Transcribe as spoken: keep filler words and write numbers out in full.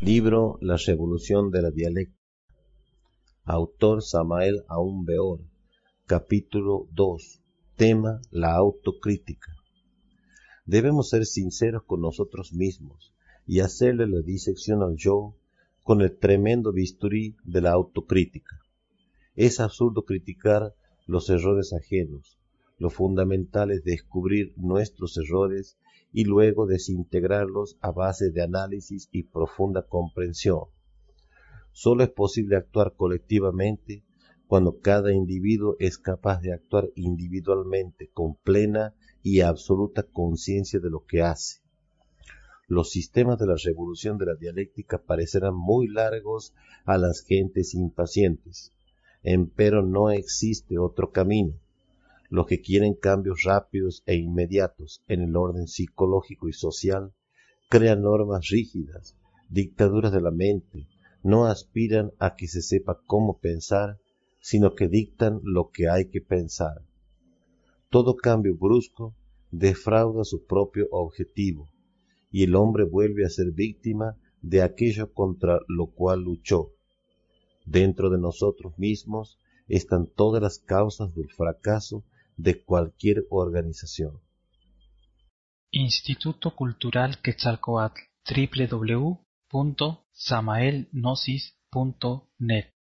Libro La Revolución de la Dialéctica. Autor Samael Aun Weor. Capítulo dos. Tema: la autocrítica. Debemos ser sinceros con nosotros mismos y hacerle la disección al yo con el tremendo bisturí de la autocrítica. Es absurdo criticar los errores ajenos. Lo fundamental es descubrir nuestros errores y luego desintegrarlos a base de análisis y profunda comprensión. Solo es posible actuar colectivamente cuando cada individuo es capaz de actuar individualmente con plena y absoluta conciencia de lo que hace. Los sistemas de la revolución de la dialéctica parecerán muy largos a las gentes impacientes, empero no existe otro camino. Los que quieren cambios rápidos e inmediatos en el orden psicológico y social crean normas rígidas, dictaduras de la mente, no aspiran a que se sepa cómo pensar, sino que dictan lo que hay que pensar. Todo cambio brusco defrauda su propio objetivo, y el hombre vuelve a ser víctima de aquello contra lo cual luchó. Dentro de nosotros mismos están todas las causas del fracaso de cualquier organización. Instituto Cultural Quetzalcóatl, doble u doble u doble u punto samael gnosis punto net